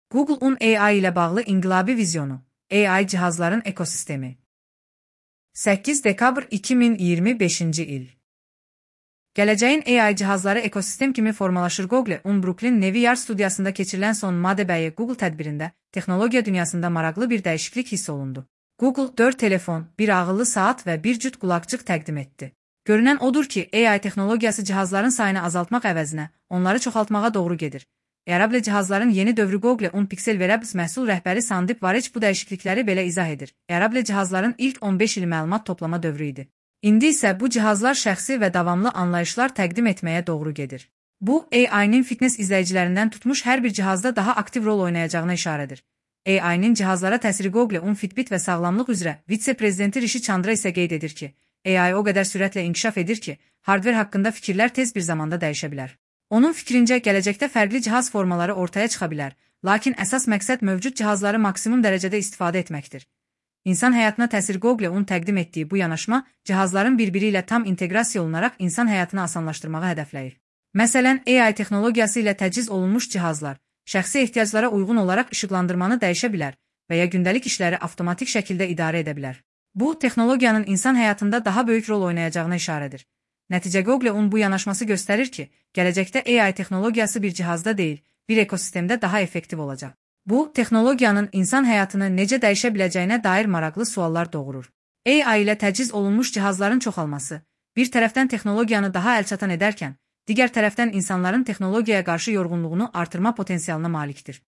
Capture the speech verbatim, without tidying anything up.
Google'un A I ilə bağlı inqilabi vizyonu, A I cihazların ekosistemi. səkkiz dekabr iki min iyirmi beşinci il. Gələcəyin A I cihazları ekosistem kimi formalaşır. Google-un Brooklyn Navy Yard studiyasında keçirilən son Madebəyi Google tədbirində texnologiya dünyasında maraqlı bir dəyişiklik hiss olundu. Google dörd telefon, bir ağıllı saat və bir cüt qulaqcıq təqdim etdi. Görünən odur ki, A I texnologiyası cihazların sayını azaltmaq əvəzinə onları çoxaltmağa doğru gedir. Wearable cihazların yeni dövrü. Google-un Pixel Wearables məhsul rəhbəri Sandip Varic bu dəyişiklikləri belə izah edir. Wearable cihazların ilk on beş il məlumat toplama dövrü idi. İndi isə bu cihazlar şəxsi və davamlı anlayışlar təqdim etməyə doğru gedir. Bu, A I-nin fitness izləyicilərindən tutmuş hər bir cihazda daha aktiv rol oynayacağına işarədir. A I-nin cihazlara təsiri. Google-un Fitbit və sağlamlıq üzrə vitse-prezidenti Rishi Chandra isə qeyd edir ki, A I o qədər sürətlə inkişaf edir ki, hardver haqqında fikirlər tez bir zamanda dəyişə bilər. Onun fikrincə, gələcəkdə fərqli cihaz formaları ortaya çıxa bilər, lakin əsas məqsəd mövcud cihazları maksimum dərəcədə istifadə etməkdir. İnsan həyatına təsir. Google-un təqdim etdiyi bu yanaşma, cihazların bir-biri ilə tam inteqrasiya olunaraq insan həyatını asanlaşdırmağı hədəfləyir. Məsələn, A I texnologiyası ilə təchiz olunmuş cihazlar, şəxsi ehtiyaclara uyğun olaraq işıqlandırmanı dəyişə bilər və ya gündəlik işləri avtomatik şəkildə idarə edə bilər. Bu, texnologiyanın insan həyatında daha böyük rol oynayacağına işarədir. Nəticə Google-un bu yanaşması göstərir ki, gələcəkdə A I texnologiyası bir cihazda deyil, bir ekosistemdə daha effektiv olacaq. Bu, texnologiyanın insan həyatını necə dəyişə biləcəyinə dair maraqlı suallar doğurur. A I ilə təchiz olunmuş cihazların çoxalması, bir tərəfdən texnologiyanı daha əlçatan edərkən, digər tərəfdən insanların texnologiyaya qarşı yorğunluğunu artırma potensialına malikdir.